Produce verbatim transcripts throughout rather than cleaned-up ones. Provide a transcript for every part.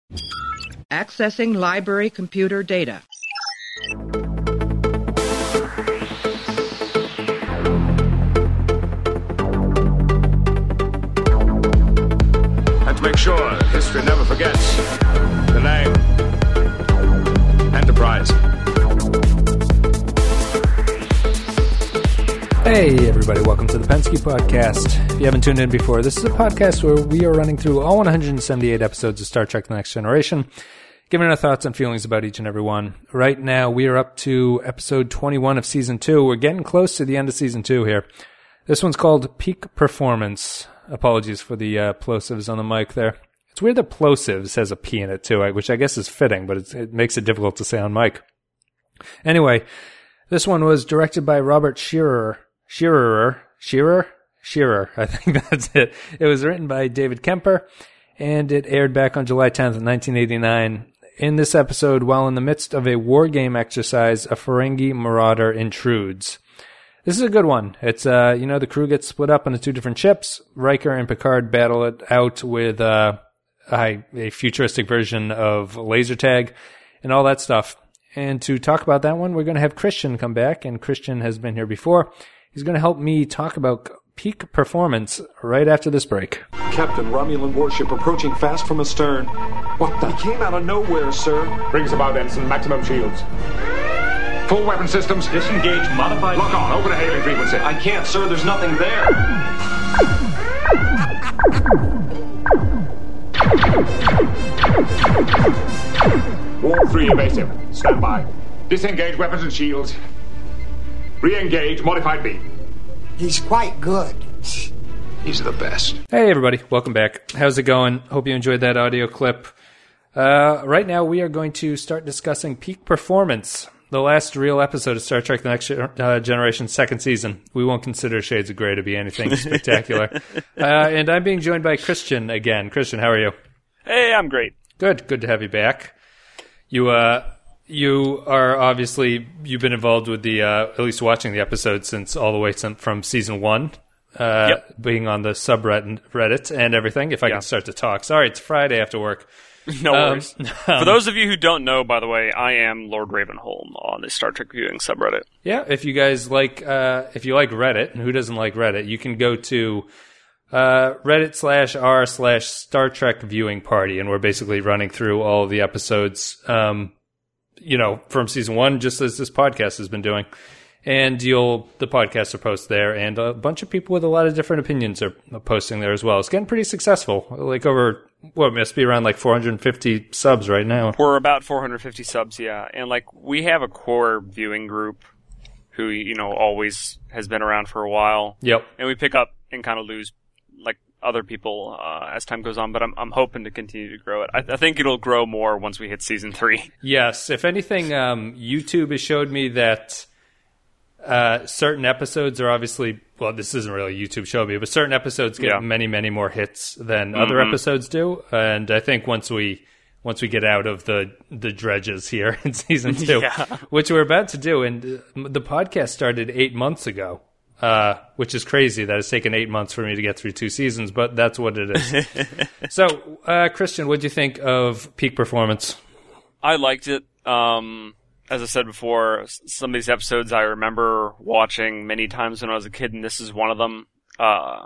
Accessing library computer data. And to make sure history never forgets the name Enterprise. Hey everybody, welcome to the Pensky Podcast. If you haven't tuned in before, this is a podcast where we are running through all one hundred seventy-eight episodes of Star Trek The Next Generation, giving our thoughts and feelings about each and every one. Right now, we are up to episode twenty-one of season two. We're getting close to the end of season two here. This one's called Peak Performance. Apologies for the uh, plosives on the mic there. It's weird that plosives has a P in it too, which I guess is fitting, but it's, it makes it difficult to say on mic. Anyway, this one was directed by Robert Scheerer. Scheerer, Scheerer, Scheerer, I think that's it. It was written by David Kemper, and it aired back on July tenth, nineteen eighty-nine. In this episode, while in the midst of a war game exercise, a Ferengi marauder intrudes. This is a good one. It's, uh, you know, the crew gets split up into two different ships. Riker and Picard battle it out with uh, a, a futuristic version of laser tag and all that stuff. And to talk about that one, we're going to have Christian come back, and Christian has been here before. He's going to help me talk about peak performance right after this break. Captain, Romulan warship approaching fast from astern. What the? He came out of nowhere, sir. Brings about Ensign, maximum shields. Full weapon systems. Disengage, modified. Lock on, open a hailing frequency. I can't, sir. There's nothing there. Warp three evasive. Stand by. Disengage weapons and shields. Re-engage modified beam. He's quite good. He's the best. Hey everybody, welcome back. How's it going? Hope you enjoyed that audio clip. Uh, right now we are going to start discussing Peak Performance, the last real episode of Star Trek The Next uh, Generation's second season. We won't consider Shades of Grey to be anything spectacular. Uh, and I'm being joined by Christian again. Christian, how are you? Hey, I'm great. Good, good to have you back. You, uh... You are obviously, you've been involved with the, uh, at least watching the episode since all the way from season one, uh, yep. being on the subreddit Reddit and everything, if I yeah. can start to talk. Sorry, it's Friday after work. No um, worries. For those of you who don't know, by the way, I am Lord Ravenholm on the Star Trek Viewing subreddit. Yeah, if you guys like, uh, if you like Reddit, and who doesn't like Reddit, you can go to uh, Reddit slash r slash Star Trek Viewing Party, and we're basically running through all of the episodes, um, you know, from season one, just as this podcast has been doing. And you'll, the podcasts are posted there, and a bunch of people with a lot of different opinions are posting there as well. It's getting pretty successful. Like over, what, must be around like four hundred fifty subs right now. We're about four hundred fifty subs, yeah. And like, we have a core viewing group who, you know, always has been around for a while. Yep. And we pick up and kind of lose, like, other people uh, as time goes on, but I'm I'm hoping to continue to grow it. I, I think it'll grow more once we hit season three. Yes, if anything, um, YouTube has showed me that uh, certain episodes are obviously, well, this isn't really a YouTube show me, but certain episodes get yeah. many, many more hits than mm-hmm. other episodes do, and I think once we once we get out of the the dredges here in season two, yeah. which we're about to do, and the podcast started eight months ago. Uh, which is crazy that it's taken eight months for me to get through two seasons, but that's what it is. So, uh, Christian, what do you think of Peak Performance? I liked it. Um, as I said before, some of these episodes I remember watching many times when I was a kid, and this is one of them. Uh,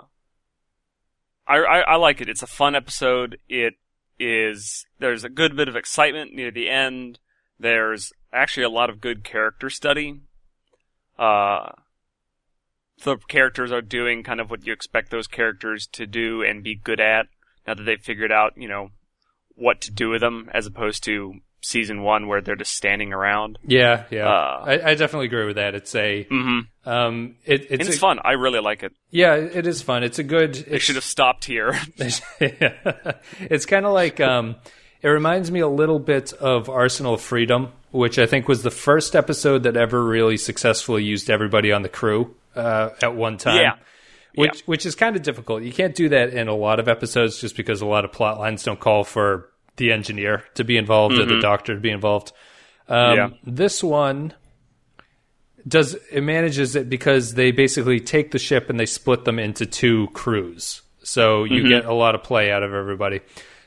I, I, I like it. It's a fun episode. It is, there's a good bit of excitement near the end. There's actually a lot of good character study. Uh, The characters are doing kind of what you expect those characters to do and be good at, now that they've figured out, you know, what to do with them, as opposed to season one where they're just standing around. Yeah, yeah. Uh, I, I definitely agree with that. It's a... Mm-hmm. Um, it, it's and it's a, fun. I really like it. Yeah, it is fun. It's a good... They should have stopped here. It's kind of like... Um, it reminds me a little bit of Arsenal of Freedom, which I think was the first episode that ever really successfully used everybody on the crew. Uh, at one time, yeah, which yeah. which is kind of difficult. You can't do that in a lot of episodes just because a lot of plot lines don't call for the engineer to be involved mm-hmm. or the doctor to be involved. Um, yeah. This one does it manages it because they basically take the ship and they split them into two crews, so you mm-hmm. get a lot of play out of everybody.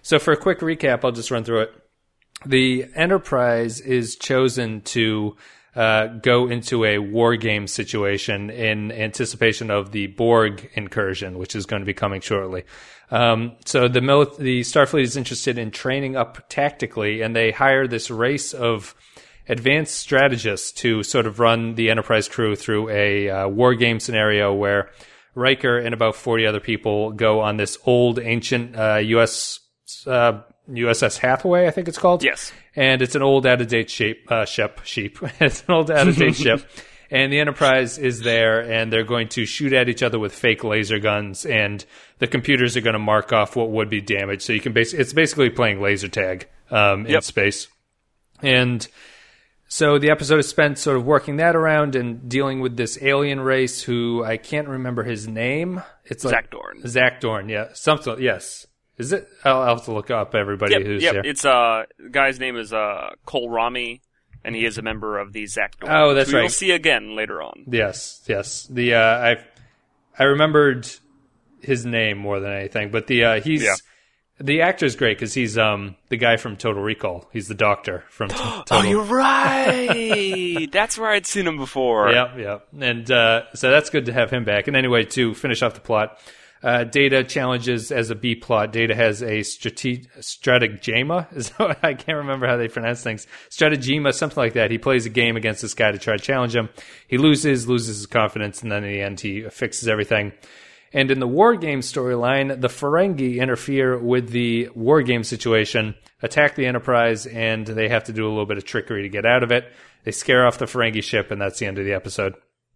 So for a quick recap, I'll just run through it. The Enterprise is chosen to uh, go into a war game situation in anticipation of the Borg incursion, which is going to be coming shortly. Um, so the mil- the Starfleet is interested in training up tactically, and they hire this race of advanced strategists to sort of run the Enterprise crew through a uh, war game scenario where Riker and about forty other people go on this old, ancient uh, U S uh, U S S Hathaway, I think it's called. Yes. And it's an old, out-of-date shape, uh, ship. Sheep. It's an old, out-of-date ship. And the Enterprise is there, and they're going to shoot at each other with fake laser guns, and the computers are going to mark off what would be damaged. So you can bas- it's basically playing laser tag um, in yep. space. And so the episode is spent sort of working that around and dealing with this alien race who I can't remember his name. It's like Zach Dorn. Zach Dorn, yeah. Something, yes. Is it? I'll, I'll have to look up everybody yep, who's yep. there. It's uh, the guy's name is uh, Cole Rami, and he is a member of the Zach Dorn. Oh, that's who right. You'll see again later on. Yes, yes. The uh, I I remembered his name more than anything, but the uh, he's yeah. the actor's great because he's um the guy from Total Recall. He's the doctor from. T- Total. Oh, you're right. That's where I'd seen him before. Yep, yep. And uh, so that's good to have him back. And anyway, to finish off the plot. Uh, Data challenges as a B plot. Data has a strate- stratagema. Is that, I can't remember how they pronounce things. Stratagema, something like that. He plays a game against this guy to try to challenge him. He loses, loses his confidence, and then in the end he fixes everything. And in the war game storyline, the Ferengi interfere with the war game situation, attack the Enterprise, and they have to do a little bit of trickery to get out of it. They scare off the Ferengi ship, and that's the end of the episode.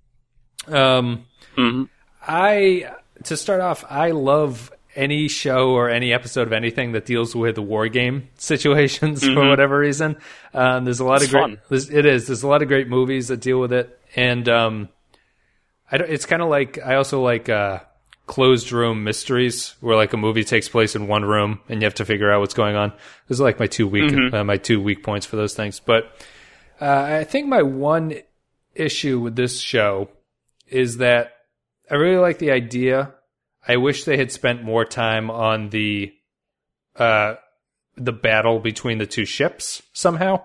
Um, mm-hmm. I... To start off, I love any show or any episode of anything that deals with war game situations mm-hmm. for whatever reason. Um, there's a lot it's of great. Fun. It is. There's a lot of great movies that deal with it, and um, I don't, it's kind of like I also like uh, closed room mysteries, where like a movie takes place in one room and you have to figure out what's going on. Those are like my two weak mm-hmm. uh, my two weak points for those things. But uh, I think my one issue with this show is that I really like the idea. I wish they had spent more time on the uh, the battle between the two ships somehow.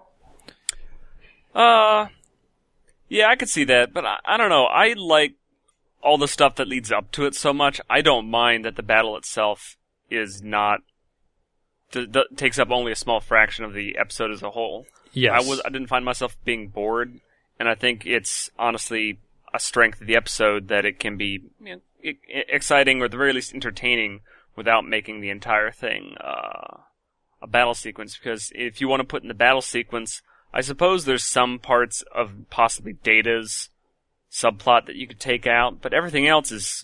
Uh, yeah, I could see that, but I, I don't know. I like all the stuff that leads up to it so much. I don't mind that the battle itself is not th- th- takes up only a small fraction of the episode as a whole. Yes, I was. I didn't find myself being bored, and I think it's honestly a strength of the episode that it can be you know, exciting or at the very least entertaining without making the entire thing uh, a battle sequence. Because if you want to put in the battle sequence, I suppose there's some parts of possibly Data's subplot that you could take out, but everything else is.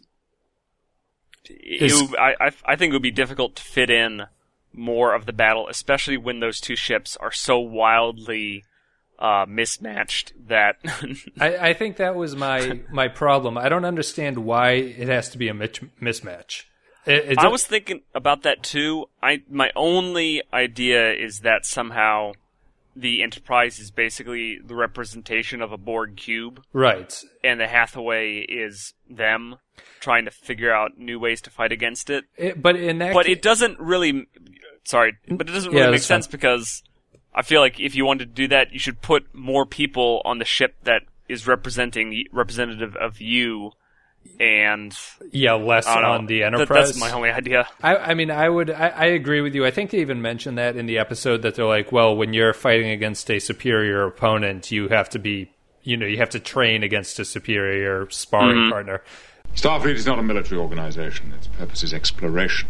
It, is it, I, I I think it would be difficult to fit in more of the battle, especially when those two ships are so wildly. Uh, mismatched that I, I think that was my my problem. I don't understand why it has to be a mitch, mismatch. It, it I was thinking about that too. I my only idea is that somehow the Enterprise is basically the representation of a Borg cube, right? And the Hathaway is them trying to figure out new ways to fight against it. it but in that, but ca- it doesn't really. Sorry, but it doesn't yeah, really make sense fine. because. I feel like if you wanted to do that, you should put more people on the ship that is representing representative of you, and yeah, less on the Enterprise. That, that's my only idea. I, I mean, I would, I, I agree with you. I think they even mentioned that in the episode that they're like, well, when you're fighting against a superior opponent, you have to be, you know, you have to train against a superior sparring mm-hmm. partner. Starfleet is not a military organization. Its purpose is exploration.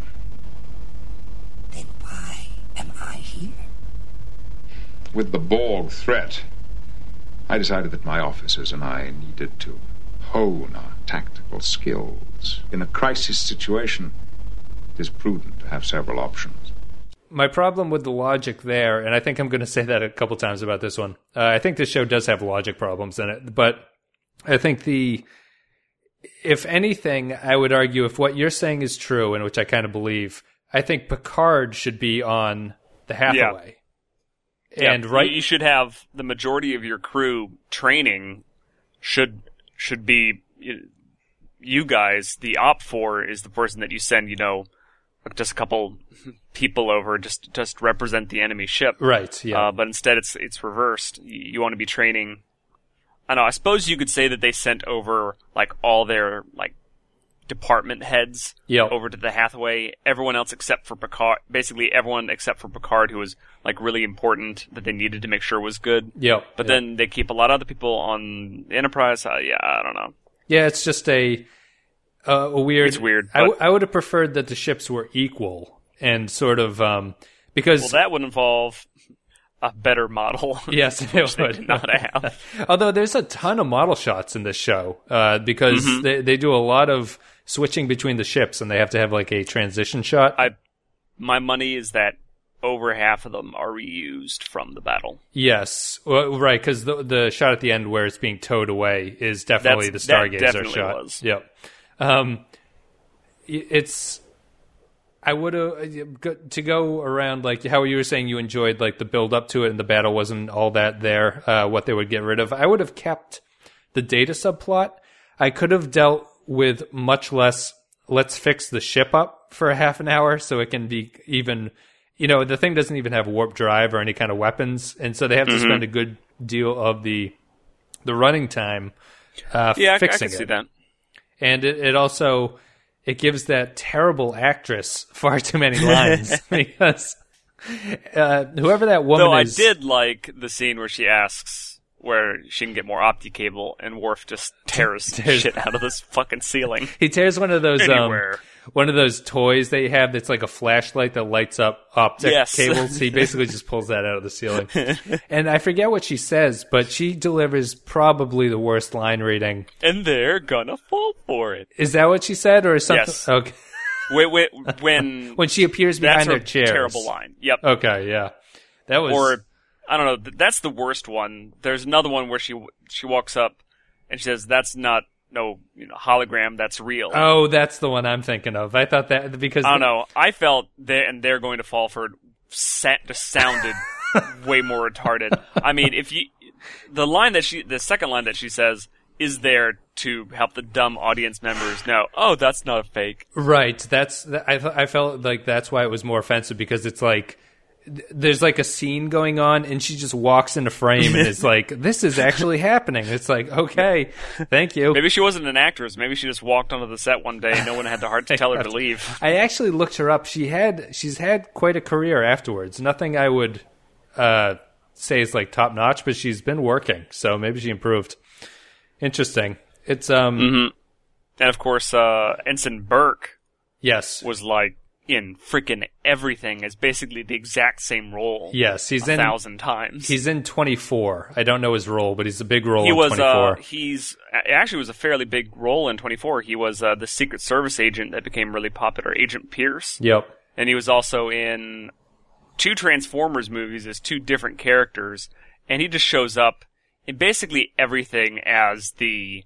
Then why am I here? With the Borg threat, I decided that my officers and I needed to hone our tactical skills. In a crisis situation, it is prudent to have several options. My problem with the logic there, and I think I'm going to say that a couple times about this one, uh, I think this show does have logic problems in it, but I think the, if anything, I would argue if what you're saying is true, and which I kind of believe, I think Picard should be on the Hathaway. Yeah. And yeah, right, you should have the majority of your crew training should should be you guys. The op four is the person that you send, you know, just a couple people over just just represent the enemy ship. Right. Yeah. Uh, but instead, it's it's reversed. You, you want to be training. I don't know. I suppose you could say that they sent over like all their like department heads Yep. over to the Hathaway. Everyone else except for Picard, basically everyone except for Picard, who was like really important that they needed to make sure was good. Yep. But Yep. then they keep a lot of other people on the Enterprise. Uh, yeah, I don't know. Yeah, it's just a uh, a weird. It's weird, I, w- but- I would have preferred that the ships were equal and sort of um, because Well, that would involve a better model. yes, it which they would did not have. Although there's a ton of model shots in this show uh, because Mm-hmm. they they do a lot of switching between the ships and they have to have like a transition shot. I, my money is that over half of them are reused from the battle. Yes, well, right, because the the shot at the end where it's being towed away is definitely That's- the that Stargazer definitely shot. was. Yep. Um, i- it's. I would have to go around like how you were saying you enjoyed like the build up to it and the battle wasn't all that there. Uh, what they would get rid of, I would have kept the data subplot. I could have dealt with much less. Let's fix the ship up for a half an hour so it can be even. You know, the thing doesn't even have warp drive or any kind of weapons, and so they have to Mm-hmm. spend a good deal of the the running time uh, Yeah, I, I fixing can it. see that. And it, it also it gives that terrible actress far too many lines because uh, whoever that woman Though is. I did like the scene where she asks where she can get more opti cable, and Worf just tears Tears- shit out of this fucking ceiling. He tears one of those um, Anywhere. one of those toys they have that's like a flashlight that lights up optic Yes. cables. He basically just pulls that out of the ceiling. And I forget what she says, but she delivers probably the worst line reading. And they're gonna fall for it. Is that what she said, or is something? Yes. Okay. Wait, wait, when When she appears that's behind her their chairs. terrible line. Yep. Okay, yeah, that was. Or I don't know. th- That's the worst one. There's another one where she she walks up and she says, "That's not no you know hologram. That's real." Oh, that's the one I'm thinking of. I thought that because I don't know. I felt they and they're going to fall for it. Sa- just sounded way more retarded. I mean, if you the line that she the second line that she says is there to help the dumb audience members know. Oh, that's not a fake. Right. That's th- I. th- I felt like that's why it was more offensive because it's like th- there's like a scene going on and she just walks into frame and is like, "This is actually happening." It's like, okay, thank you. Maybe she wasn't an actress. Maybe she just walked onto the set one day and no one had the heart to tell her to leave. I actually looked her up. She had she's had quite a career afterwards. Nothing I would uh, say is like top notch, but she's been working, so maybe she improved. Interesting. It's um Mm-hmm. And of course, uh, Ensign Burke yes. was like in freaking everything as basically the exact same role. Yes, he's a in thousand times. He's in twenty-four. I don't know his role, but he's a big role he in was twenty-four. uh, he's it actually was a fairly big role in twenty-four. He was uh, the Secret Service agent that became really popular, Agent Pierce, Yep. and he was also in two Transformers movies as two different characters, and he just shows up in basically everything as the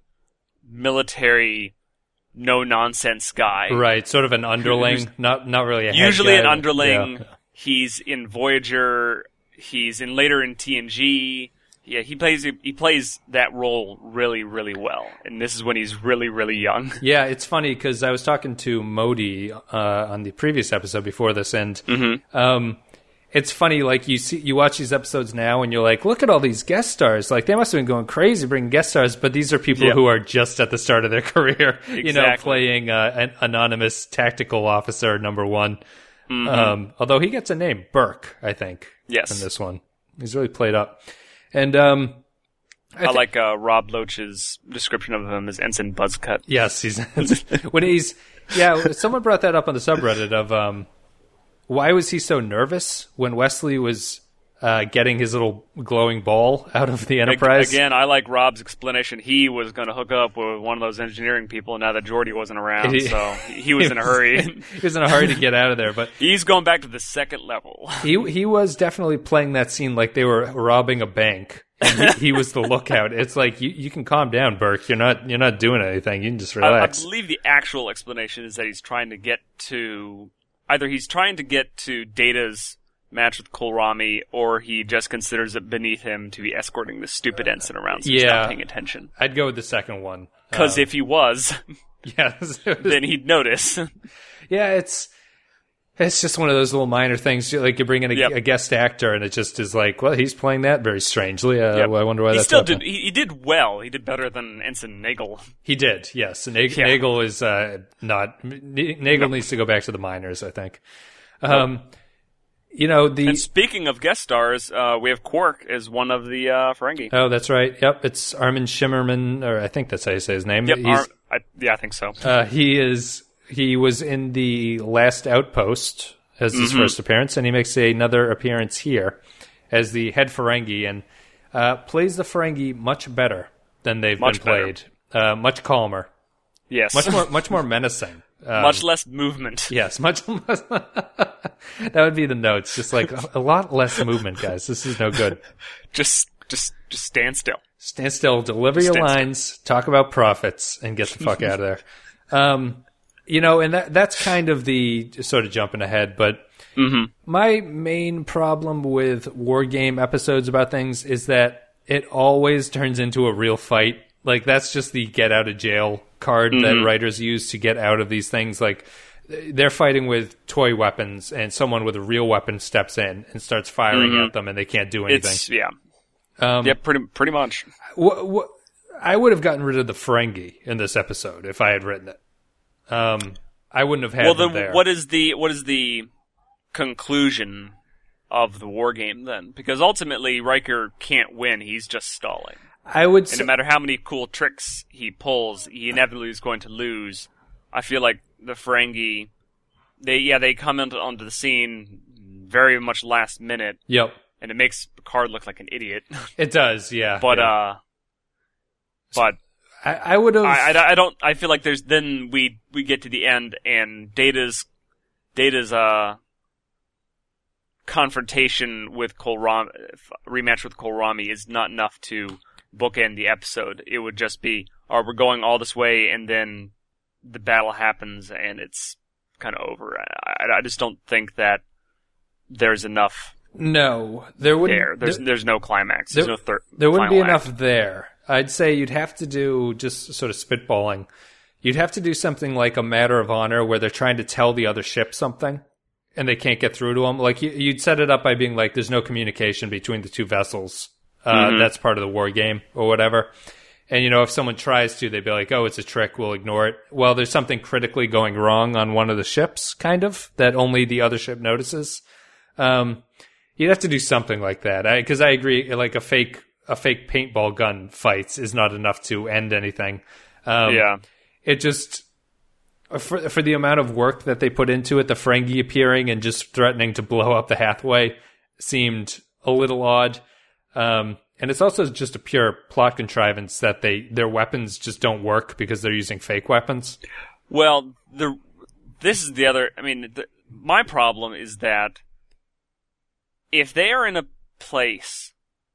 military no nonsense guy. Right, sort of an underling, not not really a head Usually guy. an underling. Yeah. He's in Voyager. He's in later in T N G. Yeah, he plays he plays that role really really well, and this is when he's really really young. Yeah, it's funny because I was talking to Modi uh, on the previous episode before this, and Mm-hmm. um, it's funny. Like you see, you watch these episodes now, and you're like, "Look at all these guest stars! Like they must have been going crazy bringing guest stars." But these are people Yeah. who are just at the start of their career. You know, Exactly. playing uh, an anonymous tactical officer number one. Mm-hmm. Um, although he gets a name, Burke, I think. Yes. in this one, he's really played up, and um, I, like uh, Rob Loach's description of him as Ensign Buzzcut. yes, he's when he's yeah. Someone brought that up on the subreddit of um. Why was he so nervous when Wesley was uh, getting his little glowing ball out of the Enterprise? Again, I like Rob's explanation. He was going to hook up with one of those engineering people now that Geordi wasn't around, He- so he was in a hurry. he was in a hurry to get out of there, but He's going back to the second level. he he was definitely playing that scene like they were robbing a bank. And he, he was the lookout. It's like you, you can calm down, Burke. You're not you're not doing anything. You can just I, I relax. believe the actual explanation is that he's trying to get to either he's trying to get to Data's match with Kohlrami, or he just considers it beneath him to be escorting this stupid ensign around, so he's Yeah. not paying attention. I'd go with the second one. Because Um, if he was, yeah, then he'd notice. yeah, it's It's just one of those little minor things. Like you bring in a, Yep. a guest actor, and it just is like, well, he's playing that very strangely. Uh, Yep. well, I wonder why he that's still happening. did. He, he did well. He did better than Ensign Nagel. He did, yes. Nag- Yeah. Nagel is uh, not. N- Nagel needs to go back to the minors, I think. Um, you know the. And speaking of guest stars, uh, we have Quark as one of the uh, Ferengi. Oh, that's right. Yep, it's Armin Shimmerman, or I think that's how you say his name. Yep. He's, Ar- I, yeah, I think so. uh, he is. He was in the Last Outpost as his Mm-hmm. first appearance, and he makes another appearance here as the head Ferengi, and uh, plays the Ferengi much better than they've Much been played. Uh, much calmer, Yes. much more, much more menacing. Um, Much less movement. Yes, much less. That would be the notes. Just like a, a lot less movement, guys. This is no good. Just, just, just stand still. Stand still, deliver your Stand still. lines, talk about profits, and get the fuck out of there. Um, you know, and that that's kind of the sort of jumping ahead, but Mm-hmm. my main problem with war game episodes about things is that it always turns into a real fight. Like, that's just the get out of jail card Mm-hmm. that writers use to get out of these things. Like, they're fighting with toy weapons, and someone with a real weapon steps in and starts firing Mhm. at them, and they can't do anything. It's yeah, Um, yeah, pretty pretty much. Wh- wh- I would have gotten rid of the Ferengi in this episode if I had written it. Um, I wouldn't have had Well, them then there. what is the what is the conclusion of the war game then? Because ultimately Riker can't win; he's just stalling. I would And say, no matter how many cool tricks he pulls, he inevitably is going to lose. I feel like the Ferengi, they yeah they come into onto the scene very much last minute, yep, and it makes Picard look like an idiot. it does, yeah. But yeah. uh, but I, I would have. I, I, I don't. I feel like there's then we we get to the end and Data's Data's uh confrontation with Kolrami, rematch with Kolrami is not enough to bookend the episode. It would just be, oh, we're going all this way, and then the battle happens and it's kind of over. I, I just don't think that there's enough no, there wouldn't. there. There's there, there's no climax. There's there- no third. there wouldn't be final enough act. there. I'd say you'd have to do, just sort of spitballing, you'd have to do something like a Matter of Honor where they're trying to tell the other ship something and they can't get through to them. Like, you, you'd set it up by being like, there's no communication between the two vessels. Uh, Mhm. That's part of the war game or whatever. And, you know, if someone tries to, they'd be like, oh, it's a trick, we'll ignore it. Well, there's something critically going wrong on one of the ships, kind of, that only the other ship notices. Um, you'd have to do something like that. Because I, I agree, like a fake a fake paintball gun fights is not enough to end anything. Um, Yeah. It just, for, for the amount of work that they put into it, the Ferengi appearing and just threatening to blow up the Hathaway seemed a little odd. Um, and it's also just a pure plot contrivance that they their weapons just don't work because they're using fake weapons. Well, the this is the other. I mean, the, my problem is that if they are in a place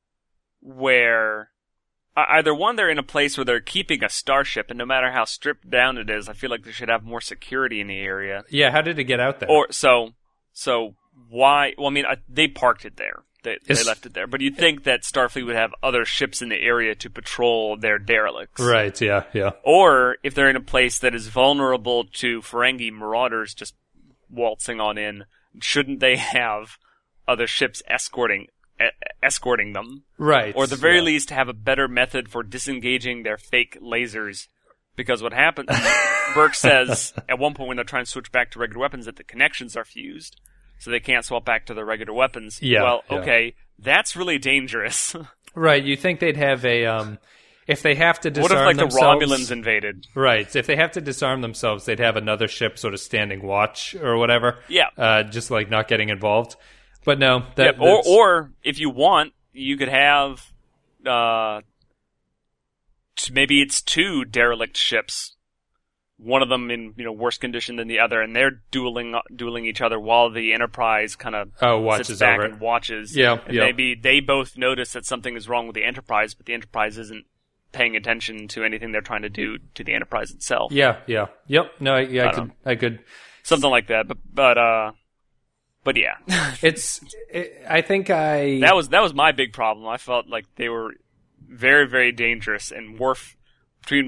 where uh, either one, they're in a place where they're keeping a starship, and no matter how stripped down it is, I feel like they should have more security in the area. Yeah, how did it get out there? Or so so why? Well, I mean, I, they parked it there. They, they It's- left it there. But you'd think that Starfleet would have other ships in the area to patrol their derelicts. right, yeah, yeah. Or if they're in a place that is vulnerable to Ferengi marauders just waltzing on in, shouldn't they have other ships escorting e- escorting them? Right. Or at the very yeah. least have a better method for disengaging their fake lasers. Because what happens, Burke says at one point when they're trying to switch back to regular weapons that the connections are fused, so they can't swap back to their regular weapons. Yeah, Well, yeah. okay, that's really dangerous. Right, you think they'd have a, um, if they have to disarm What if like themselves, the Romulans invaded? right, if they have to disarm themselves, they'd have another ship sort of standing watch or whatever. Yeah. Uh, just like not getting involved. But no, that, Yep, or, that's- or if you want, you could have, uh, t- maybe it's two derelict ships, one of them in you know worse condition than the other, and they're dueling dueling each other while the Enterprise kind of Oh, watches sits back over and it. watches. Yeah, and yeah. maybe they both notice that something is wrong with the Enterprise, but the Enterprise isn't paying attention to anything they're trying to do to the Enterprise itself. Yeah, yeah. Yep. No, I, yeah, I, I could, don't I could. Something like that. But but uh, but yeah. It's, it, I think I. That was that was my big problem. I felt like they were very very dangerous, and Worf between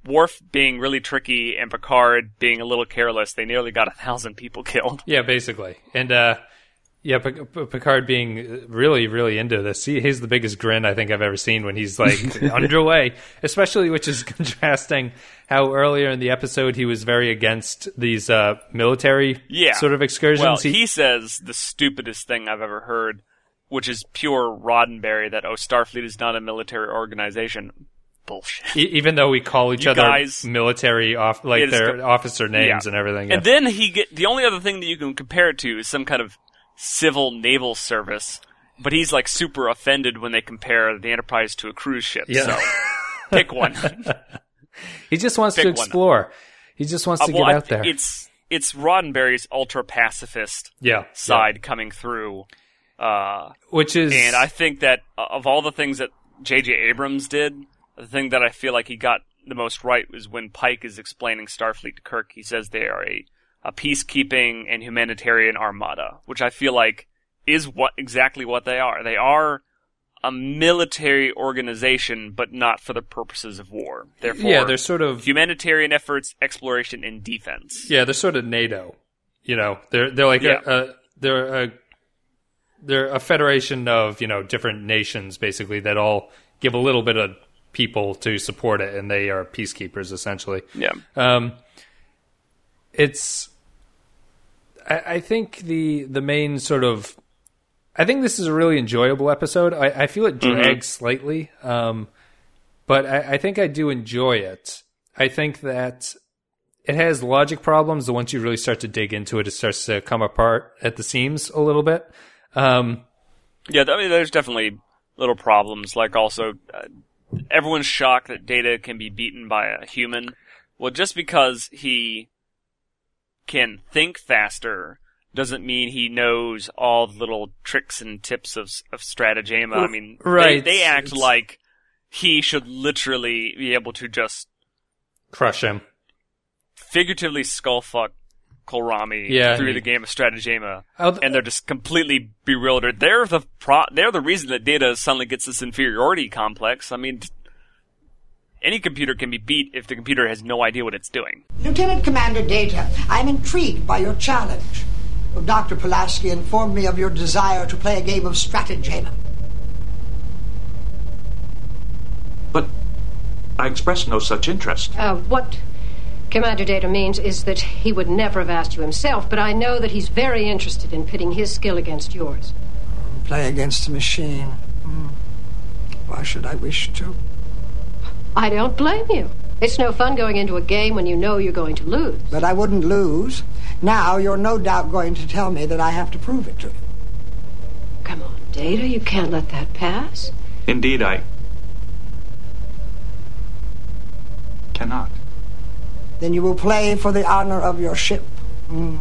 Worf being really tricky and Picard being a little careless, they nearly got a thousand people killed. Yeah, basically. And, uh, yeah, P- P- Picard being really, really into this. He, he's the biggest grin I think I've ever seen when he's, like, underway. Especially, which is contrasting how earlier in the episode he was very against these uh, military yeah. sort of excursions. Well, he, he says the stupidest thing I've ever heard, which is pure Roddenberry, that, oh, Starfleet is not a military organization. Bullshit. E- even though we call each You other guys- military, off, like their co- officer names yeah. and everything. And then he get the only other thing that you can compare it to is some kind of civil naval service, but he's like super offended when they compare the Enterprise to a cruise ship. Yeah. So pick one. He just wants Pick to one. explore. He just wants Uh, to well, get I out th- there. It's it's Roddenberry's ultra pacifist yeah, side yeah. coming through, uh, Which is, and I think that uh, of all the things that J J Abrams did, the thing that I feel like he got the most right was when Pike is explaining Starfleet to Kirk. He says they are a, a peacekeeping and humanitarian armada, which I feel like is what exactly what they are. They are a military organization, but not for the purposes of war. Therefore, yeah, they're sort of humanitarian efforts, exploration, and defense. yeah, they're sort of NATO. You know, they're they're like Yeah. a, a they're a they're a federation of you know different nations basically that all give a little bit of people to support it, and they are peacekeepers essentially. Yeah. Um, it's, I, I think the the main sort of, I think this is a really enjoyable episode. I, I feel it drags mm-hmm. slightly, um, but I, I think I do enjoy it. I think that it has logic problems. The once you really start to dig into it, it starts to come apart at the seams a little bit. Um, yeah, I mean, there's definitely little problems, like also. Uh, Everyone's shocked that Data can be beaten by a human. Well, just because he can think faster doesn't mean he knows all the little tricks and tips of of stratagema. I mean, right. they, they act it's... like he should literally be able to just crush him, figuratively skullfuck Kolrami yeah, through he... the game of stratagema, th- and they're just completely bewildered. They're the pro- they're the reason that Data suddenly gets this inferiority complex. I mean, any computer can be beat if the computer has no idea what it's doing. Lieutenant Commander Data, I'm intrigued by your challenge. Doctor Pulaski informed me of your desire to play a game of stratagema. But I expressed no such interest. Uh, what Commander Data means is that he would never have asked you himself, but I know that he's very interested in pitting his skill against yours. Play against a machine. Hmm. Why should I wish to? I don't blame you. It's no fun going into a game when you know you're going to lose. But I wouldn't lose. Now you're no doubt going to tell me that I have to prove it to you. Come on, Data, you can't let that pass. Indeed, I cannot. Then you will play for the honor of your ship. Mm.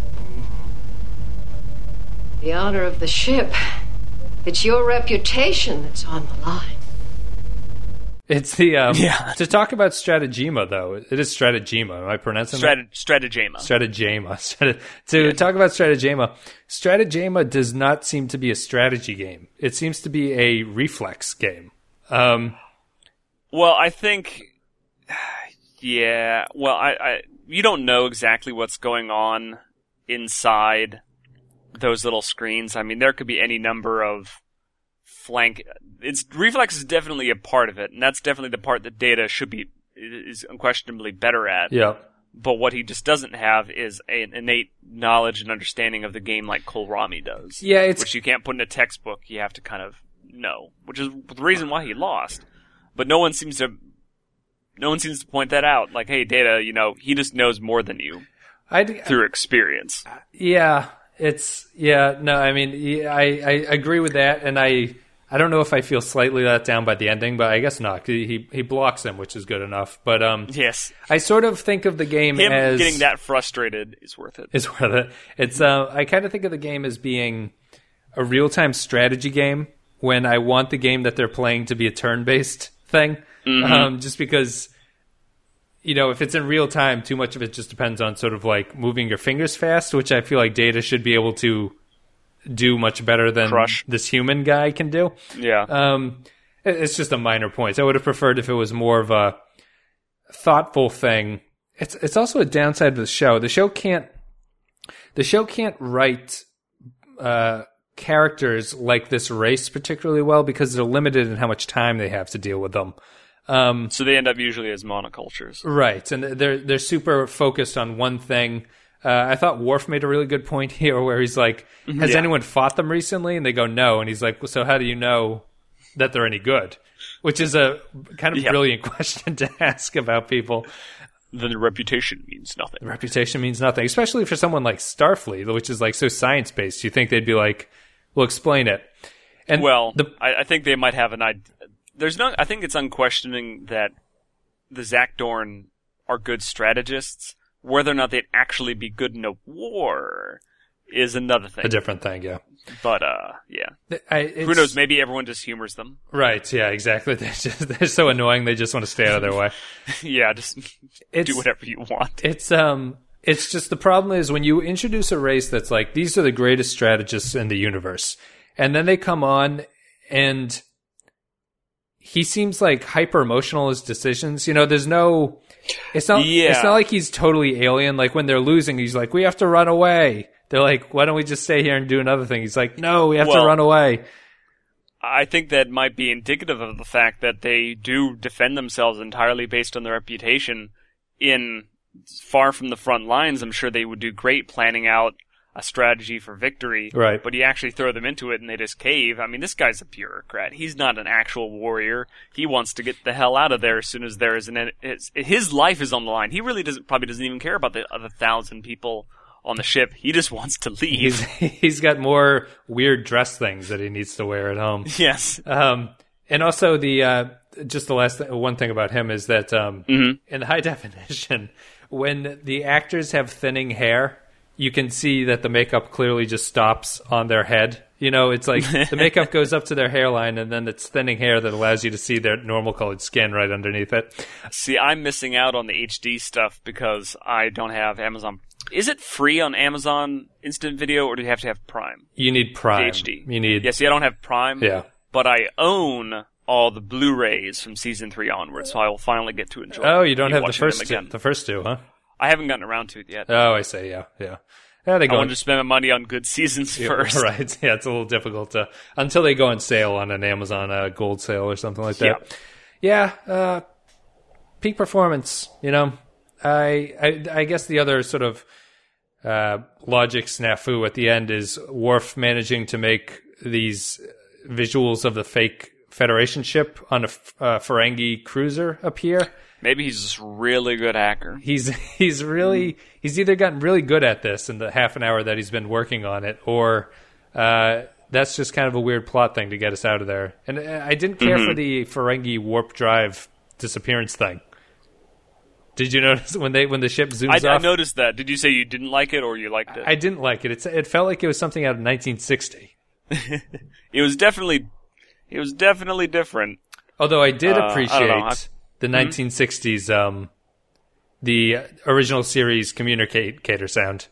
The honor of the ship. It's your reputation that's on the line. It's the um, Yeah. To talk about stratagema, though, it is stratagema. Am I pronouncing Strat- that? stratagema. Stratagema. Strat- to Yeah. talk about stratagema, stratagema does not seem to be a strategy game. It seems to be a reflex game. Um, Well, I think, yeah. Well, I, I, you don't know exactly what's going on inside those little screens. I mean, there could be any number of flank. It's reflex is definitely a part of it, and that's definitely the part that Data should be is unquestionably better at. yeah. But what he just doesn't have is an innate knowledge and understanding of the game like Kolrami does. Yeah, it's- which you can't put in a textbook. You have to kind of know, which is the reason why he lost. But no one seems to, no one seems to point that out. Like, hey, Data, you know, he just knows more than you I, through experience. Yeah, it's yeah. No, I mean, yeah, I, I agree with that, and I I don't know if I feel slightly let down by the ending, but I guess not. He he blocks him, which is good enough. But um, Yes, I sort of think of the game him as getting that frustrated is worth it. is worth it. It's uh, I kind of think of the game as being a real time strategy game when I want the game that they're playing to be a turn based thing. Mm-hmm. Um, just because, you know, if it's in real time, too much of it just depends on sort of like moving your fingers fast, which I feel like Data should be able to do much better than Crush. this human guy can do. Yeah. Um, it- it's just a minor point. I would have preferred if it was more of a thoughtful thing. It's it's also a downside of the show. The show can't the show can't write uh, characters like this race particularly well because they're limited in how much time they have to deal with them. Um, so they end up usually as monocultures, right? And they're they're super focused on one thing. Uh, I thought Worf made a really good point here, where he's like, "Has yeah. anyone fought them recently?" And they go, "No." And he's like, well, "So how do you know that they're any good?" Which is a kind of yeah. brilliant question to ask about people. Then the reputation means nothing. The reputation means nothing, especially for someone like Starfleet, which is like so science based. You think they'd be like, "Well, explain it." And well, the, I, I think they might have an idea. There's no. I think it's unquestioning that the Zakdorn are good strategists. Whether or not they'd actually be good in a war is another thing. A different thing, yeah. But uh, yeah. I, Who knows? Maybe everyone just humors them. Right? Yeah, exactly. They're just they're so annoying. They just want to stay out of their way. yeah, just it's, do whatever you want. It's um. It's just the problem is when you introduce a race that's like, these are the greatest strategists in the universe, and then they come on and he seems like hyper emotional in his decisions. You know, there's no, it's not, yeah. it's not like he's totally alien. Like when they're losing, he's like, we have to run away. They're like, why don't we just stay here and do another thing? He's like, no, we have well, to run away. I think that might be indicative of the fact that they do defend themselves entirely based on their reputation in far from the front lines. I'm sure they would do great planning out a strategy for victory. Right. But you actually throw them into it and they just cave. I mean, this guy's a bureaucrat. He's not an actual warrior. He wants to get the hell out of there as soon as there is an, his, his life is on the line. He really doesn't, probably doesn't even care about the other thousand people on the ship. He just wants to leave. He's, he's got more weird dress things that he needs to wear at home. Yes. Um, and also the, uh, just the last th- one thing about him is that, um, mm-hmm. in high definition, when the actors have thinning hair, you can see that the makeup clearly just stops on their head. You know, it's like the makeup goes up to their hairline and then it's thinning hair that allows you to see their normal colored skin right underneath it. See, I'm missing out on the H D stuff because I don't have Amazon. Is it free on Amazon Instant Video or do you have to have Prime? You need Prime. The H D. You need. Yeah, see, I don't have Prime. Yeah. But I own all the Blu-rays from season three onwards, so I will finally get to enjoy. Oh, you don't have the watching them first two, again. the first two, huh? I haven't gotten around to it yet. Oh, I see. Yeah, yeah. Yeah, they go I wanted to spend my money on good seasons yeah, first. Right. Yeah, it's a little difficult to until they go on sale on an Amazon uh, gold sale or something like that. Yeah. Yeah. Uh, peak performance. You know, I, I I guess the other sort of uh, logic snafu at the end is Worf managing to make these visuals of the fake Federation ship on a uh, Ferengi cruiser appear. Maybe he's just a really good hacker. He's he's really he's either gotten really good at this in the half an hour that he's been working on it, or uh, that's just kind of a weird plot thing to get us out of there. And I didn't care mm-hmm. for the Ferengi warp drive disappearance thing. Did you notice when they when the ship zooms I, off? I noticed that. Did you say you didn't like it or you liked it? I didn't like it. It's, it felt like it was something out of nineteen sixty. It was definitely it was definitely different. Although I did uh, appreciate. I I, The nineteen sixties, um, the original series communicator sound.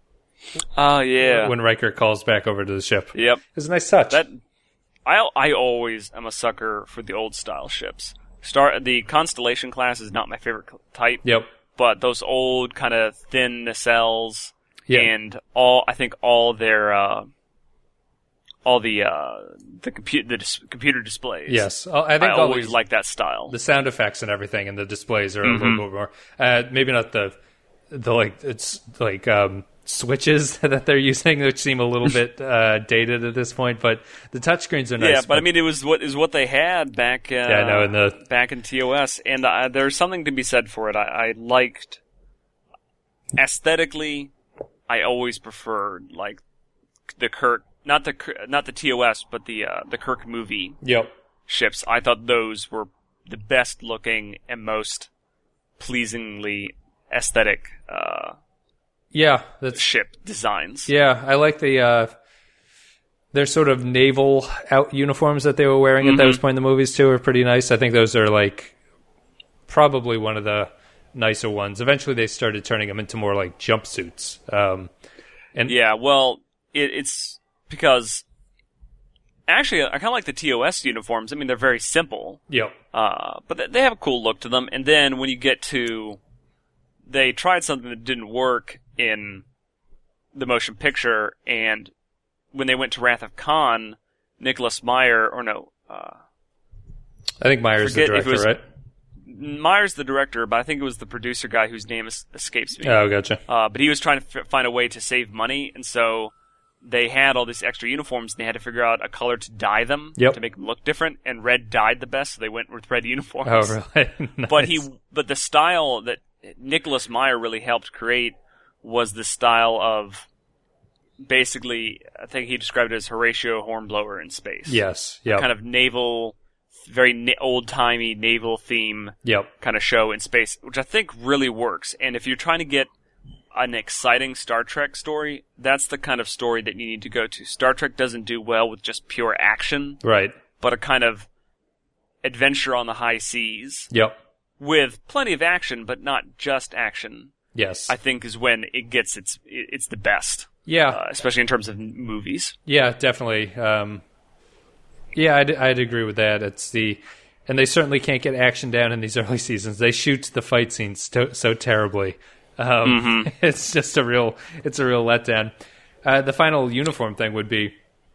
Oh, yeah. When Riker calls back over to the ship. Yep. It was a nice touch. That I I always am a sucker for the old style ships. Star the Constellation class is not my favorite type. Yep. But those old kind of thin nacelles yeah. and all I think all their uh, all the uh, the computer the dis- computer displays. Yes, I think I all always these, like that style. The sound effects and everything, and the displays are mm-hmm. a little bit more. Uh, maybe not the the like it's like um, switches that they're using, which seem a little bit uh, dated at this point. But the touchscreens are nice. Yeah, but, but I mean, it was what is what they had back. Uh, yeah, I know in the back in T O S, and uh, there's something to be said for it. I, I liked aesthetically. I always preferred like the Kirk. Not the not the T O S, but the uh, the Kirk movie yep. ships. I thought those were the best looking and most pleasingly aesthetic uh, yeah that's, ship designs. Yeah, I like the uh, their sort of naval out uniforms that they were wearing mm-hmm. at those point in the movies too are pretty nice. I think those are like probably one of the nicer ones. Eventually, they started turning them into more like jumpsuits. Um, and yeah, well, it, it's. Because Actually, I kind of like the T O S uniforms. I mean, they're very simple. Yep. Uh, but they have a cool look to them. And then when you get to... They tried something that didn't work in the motion picture, and when they went to Wrath of Khan, Nicholas Meyer, or no... Uh, I think Meyer's the director, was, right? Meyer's the director, but I think it was the producer guy whose name es- escapes me. Oh, gotcha. Uh, but he was trying to f- find a way to save money, and so they had all these extra uniforms, and they had to figure out a color to dye them yep. to make them look different. And red dyed the best, so they went with red uniforms. Oh, really? Nice. But he, but the style that Nicholas Meyer really helped create was the style of basically, I think he described it as Horatio Hornblower in space. Yes. Yeah. Kind of naval, very na- old-timey naval theme yep. kind of show in space, which I think really works. And if you're trying to get an exciting Star Trek story, that's the kind of story that you need to go to. Star Trek doesn't do well with just pure action. Right. But a kind of adventure on the high seas. Yep. With plenty of action, but not just action. Yes. I think is when it gets its it's the best. Yeah. Uh, especially in terms of movies. Yeah, definitely. Um, yeah, I'd, I'd agree with that. It's the, and they certainly can't get action down in these early seasons. They shoot the fight scenes to, so terribly. Um, mm-hmm. It's just a real, it's a real letdown. Uh, the final uniform thing would be,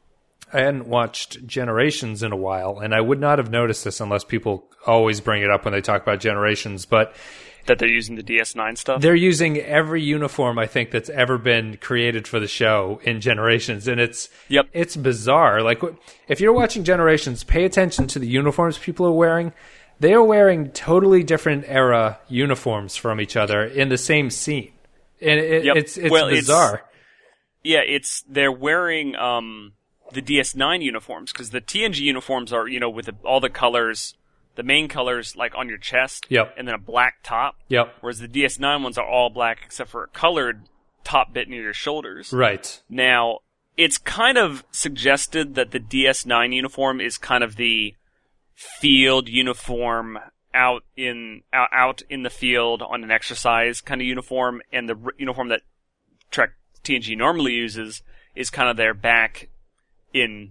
I hadn't watched Generations in a while, and I would not have noticed this unless people always bring it up when they talk about Generations, but that they're using the D S nine stuff? They're using every uniform, I think, that's ever been created for the show in Generations, and it's yep. it's bizarre. Like, if you're watching Generations, pay attention to the uniforms people are wearing. They are wearing totally different era uniforms from each other in the same scene. And it, yep. it's it's well, bizarre. It's, yeah, it's they're wearing um, the D S nine uniforms, because the T N G uniforms are, you know, with the, all the colors... The main colors, like on your chest, yep. and then a black top. Yep. Whereas the D S nine ones are all black except for a colored top bit near your shoulders. Right. Now, it's kind of suggested that the D S nine uniform is kind of the field uniform out in out, out in the field on an exercise kind of uniform, and the r- uniform that Trek T N G normally uses is kind of their back in.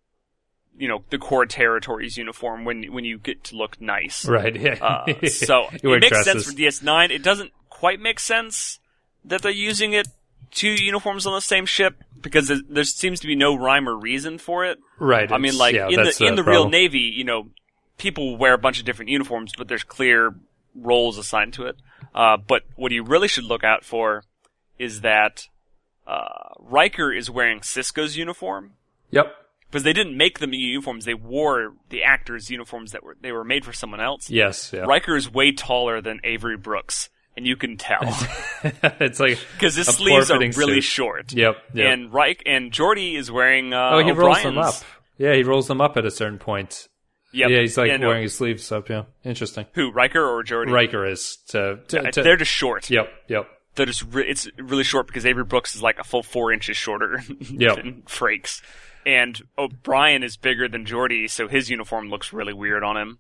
You know, the core territories uniform when when you get to look nice. Right, yeah. Uh, so it makes dresses. sense for D S nine. It doesn't quite make sense that they're using it two uniforms on the same ship, because there, there seems to be no rhyme or reason for it. Right. I mean, like, yeah, in the, the in the problem. real Navy, you know, people wear a bunch of different uniforms, but there's clear roles assigned to it. Uh, but what you really should look out for is that uh, Riker is wearing Sisko's uniform. Yep. Because they didn't make them uniforms; they wore the actors' uniforms that were they were made for someone else. Yes, yeah. Riker is way taller than Avery Brooks, and you can tell. It's like because his sleeves are really suit. short. Yep, yep. And Riker and Geordi is wearing. Uh, oh, he O'Brien's. rolls them up. Yeah, he rolls them up at a certain point. Yep. Yeah, he's like yeah, no. wearing his sleeves up. Yeah, interesting. Who, Riker or Geordi? Riker is. To, to, yeah, to, they're just short. Yep, yep. They're just re- it's really short because Avery Brooks is like a full four inches shorter yep. than Frakes. And O'Brien is bigger than Geordi, so his uniform looks really weird on him.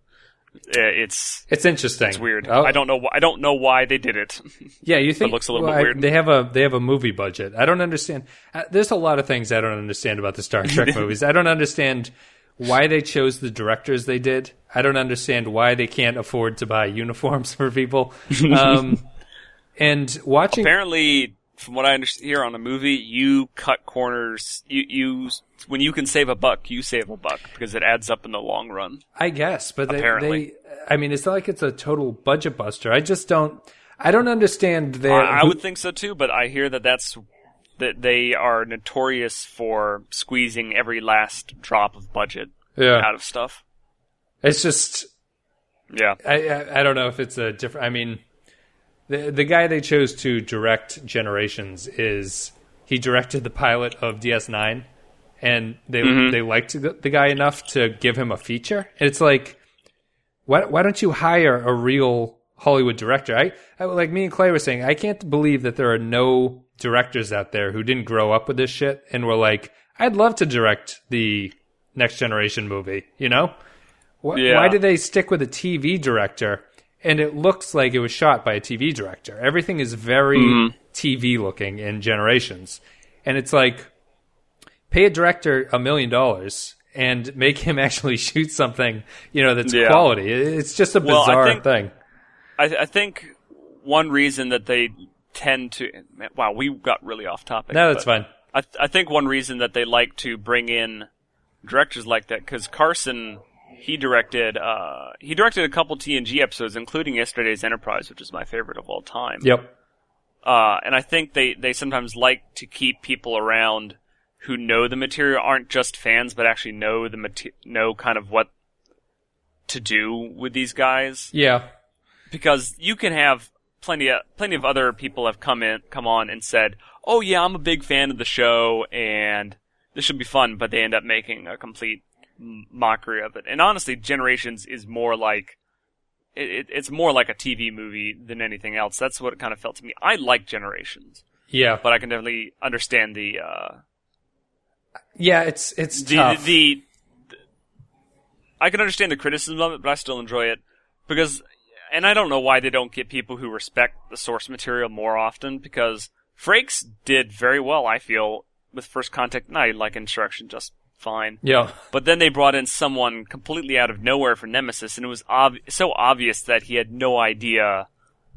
It's it's interesting. It's weird. Oh. I don't know. Wh- I don't know why they did it. Yeah, you think it looks a little well, bit weird. I, they have a they have a movie budget. I don't understand. Uh, there's a lot of things I don't understand about the Star Trek movies. I don't understand why they chose the directors they did. I don't understand why they can't afford to buy uniforms for people. Um, and watching apparently. From what I understand here on a movie, you cut corners. You, you when you can save a buck, you save a buck because it adds up in the long run. I guess, but they, apparently, they, I mean, it's not like it's a total budget buster. I just don't. I don't understand their. I, I would think so too, but I hear that that's that they are notorious for squeezing every last drop of budget yeah. out of stuff. It's just, yeah. I, I I don't know if it's a different. I mean. The the guy they chose to direct Generations is he directed the pilot of D S nine, and they mm-hmm. they liked the, the guy enough to give him a feature. And it's like, why why don't you hire a real Hollywood director? I, I like me and Clay were saying, I can't believe that there are no directors out there who didn't grow up with this shit and were like, I'd love to direct the Next Generation movie. You know, why, yeah. why did they stick with a T V director? And it looks like it was shot by a T V director. Everything is very mm-hmm. T V looking in Generations. And it's like, pay a director a million dollars and make him actually shoot something, you know, that's Yeah. quality. It's just a Well, I bizarre think- thing. I, I think one reason that they tend to wow, we got really off topic. No, that's but fine. I th- I think one reason that they like to bring in directors like that, because Carson, he directed uh, he directed a couple T N G episodes, including Yesterday's Enterprise, which is my favorite of all time. Yep. Uh, and I think they, they sometimes like to keep people around who know the material, aren't just fans, but actually know the mate- know kind of what to do with these guys. Yeah. Because you can have plenty of plenty of other people have come in, come on and said, "Oh yeah, I'm a big fan of the show, and this should be fun," but they end up making a complete m- mockery of it. And honestly, Generations is more like it, it, it's more like a T V movie than anything else. That's what it kind of felt to me. I like Generations, Yeah. but I can definitely understand the uh, Yeah, it's it's the, tough. the the I can understand the criticism of it, but I still enjoy it because. And I don't know why they don't get people who respect the source material more often, because Frakes did very well, I feel, with First Contact, and I like Insurrection just fine. yeah. But then they brought in someone completely out of nowhere for Nemesis, and it was ob- so obvious that he had no idea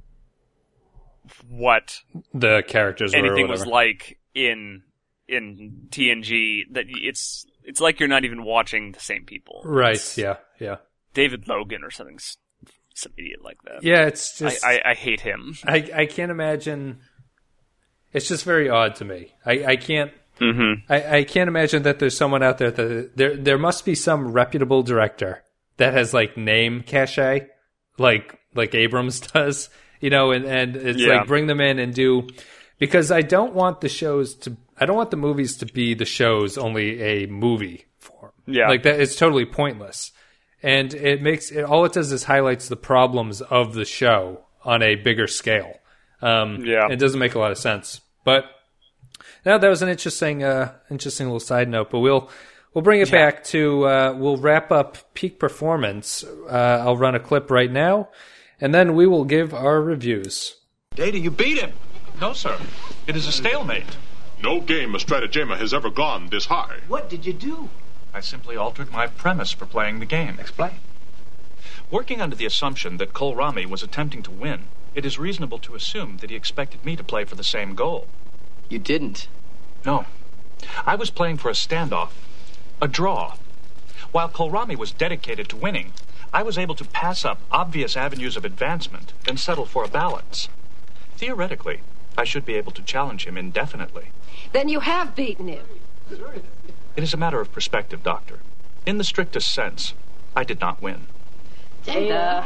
what The characters were or anything was whatever. like in in T N G, that it's it's like you're not even watching the same people. Right, It's yeah, yeah. David Logan or something, some idiot like that. Yeah, it's just... I, I, I hate him. I, I can't imagine. It's just very odd to me. I, I can't. Mm-hmm. I, I can't imagine that there's someone out there that there there must be some reputable director that has like name cachet, like like Abrams does, you know, and, and it's Yeah. like bring them in and do, because I don't want the shows to I don't want the movies to be the shows only a movie form. Yeah. Like that, it's totally pointless. And it makes it all it does is highlights the problems of the show on a bigger scale. Um, Yeah. it doesn't make a lot of sense. But now that was an interesting, uh, interesting little side note. But we'll we'll bring it back to uh, we'll wrap up Peak Performance. Uh, I'll run a clip right now, and then we will give our reviews. Data, you beat him. No, sir. It is a stalemate. No game of stratagema has ever gone this high. What did you do? I simply altered my premise for playing the game. Explain. Working under the assumption that Kohlrami was attempting to win, it is reasonable to assume that he expected me to play for the same goal. You didn't. No. I was playing for a standoff. A draw. While Kohlrami was dedicated to winning, I was able to pass up obvious avenues of advancement and settle for a balance. Theoretically, I should be able to challenge him indefinitely. Then you have beaten him. It is a matter of perspective, Doctor. In the strictest sense, I did not win. Data.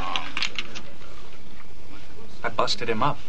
I busted him up.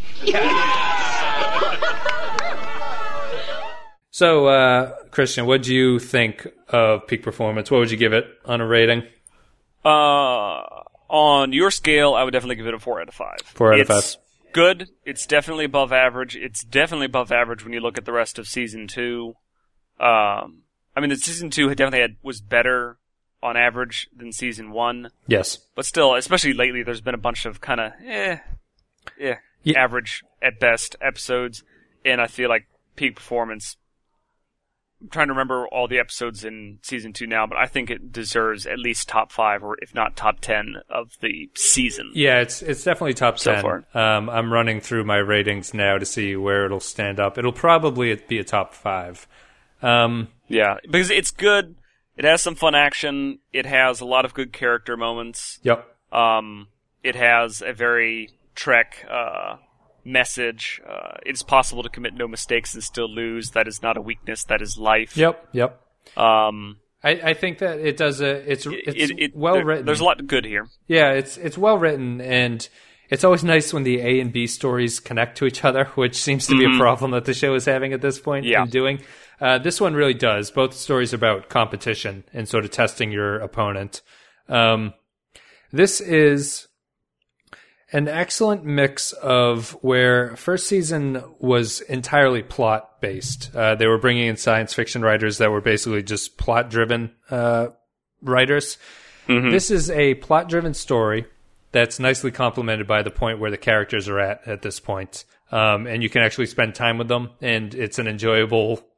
So, uh, Christian, what do you think of Peak Performance? What would you give it on a rating? Uh, on your scale, I would definitely give it a four out of five. Four out of It's five. good. It's definitely above average. It's definitely above average when you look at the rest of season two. Um, I mean, the season two had definitely had, was better on average than season one. Yes. But still, especially lately, there's been a bunch of kind of, eh, eh, Yeah. average at best episodes. And I feel like Peak Performance, I'm trying to remember all the episodes in season two now, but I think it deserves at least top five, or if not top ten of the season. Yeah, it's it's definitely top So ten. far. Um, I'm running through my ratings now to see where it'll stand up. It'll probably be a top five. Um, Yeah, because it's good. It has some fun action. It has a lot of good character moments. yep. Um, it has a very Trek uh, message. Uh, it's possible to commit no mistakes and still lose. That is not a weakness. That is life. Yep. Yep. Um, I, I think that it does a. It's it's it, it, well there- written. There's a lot good here. Yeah, it's it's well written, and it's always nice when the A and B stories connect to each other, which seems to be a problem that the show is having at this point Yeah. in doing. Uh, this one really does. Both stories are about competition and sort of testing your opponent. Um, this is an excellent mix of where first season was entirely plot based. Uh, they were bringing in science fiction writers that were basically just plot driven uh, writers. This is a plot driven story that's nicely complemented by the point where the characters are at at this point. Um, and you can actually spend time with them, and it's an enjoyable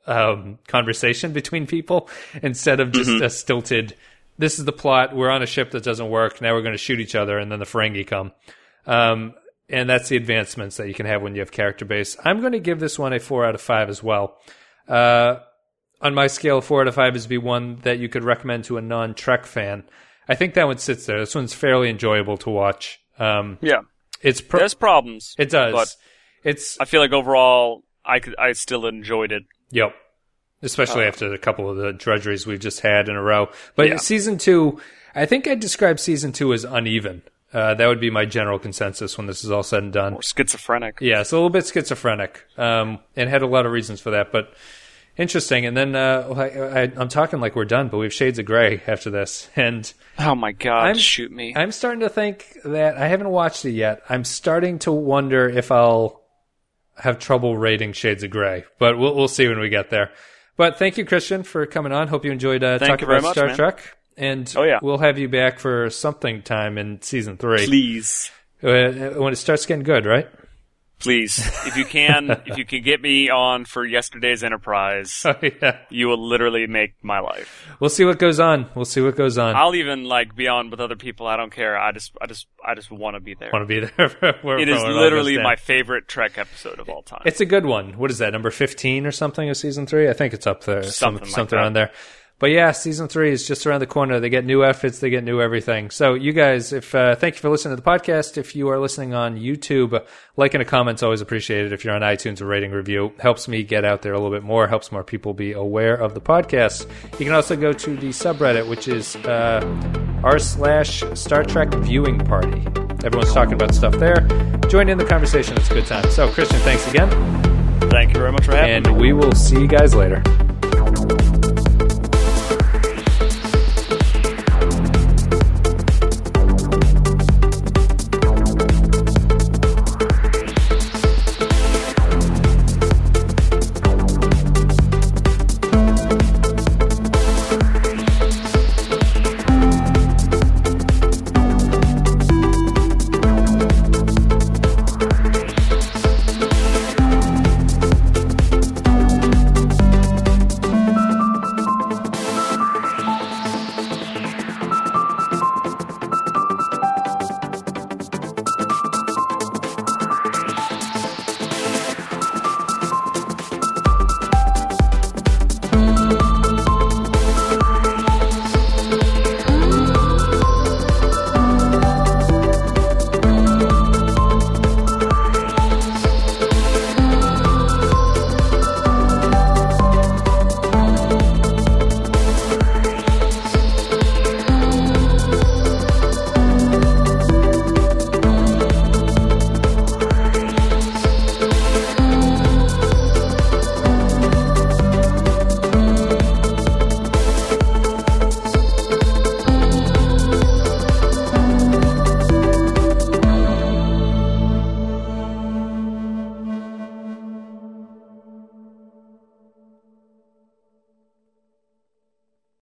um, conversation between people instead of just Mm-hmm. a stilted, this is the plot, we're on a ship that doesn't work, now we're going to shoot each other, and then the Ferengi come. Um, and that's the advancements that you can have when you have character base. I'm going to give this one a four out of five as well. Uh, on my scale, four out of five is be one that you could recommend to a non-Trek fan. I think that one sits there. This one's fairly enjoyable to watch. Um, Yeah. it's pro- There's problems. It does. But it's I feel like overall, I could, I still enjoyed it. Yep. Especially Uh, after a couple of the drudgeries we've just had in a row. But Yeah. season two, I think I'd describe season two as uneven. Uh, that would be my general consensus when this is all said and done. Or schizophrenic. Yeah, it's a little bit schizophrenic, um, and had a lot of reasons for that, but interesting. And then uh, I, I, I'm talking like we're done, but we have Shades of Grey after this. And Oh my god, I'm- shoot me. I'm starting to think that, I haven't watched it yet, I'm starting to wonder if I'll have trouble rating Shades of Grey, but we'll, we'll see when we get there. But thank you, Christian, for coming on. Hope you enjoyed uh, Thank talking you very about much, Star man. Trek. And Oh, yeah. we'll have you back for something time in season three. Please. Uh, when it starts getting good, right? Please. If you can, if you can get me on for yesterday's Enterprise, Oh, yeah. you will literally make my life. We'll see what goes on. We'll see what goes on. I'll even like be on with other people. I don't care. I just, I just, I just want to be there. Want to be there. For, for, It is for all literally goes my down. favorite Trek episode of all time. It's a good one. What is that, number fifteen or something of season three? I think it's up there. Something Some, like something that. around there. But yeah, season three is just around the corner. They get new outfits. They get new everything. So you guys, if uh, thank you for listening to the podcast. If you are listening on YouTube, liking a comment's always appreciated. If you're on iTunes, a rating review helps me get out there a little bit more, helps more people be aware of the podcast. You can also go to the subreddit, which is uh, r slash Star Trek viewing party. Everyone's talking about stuff there. Join in the conversation. It's a good time. So Christian, thanks again. Thank you very much for having me. And we will see you guys later.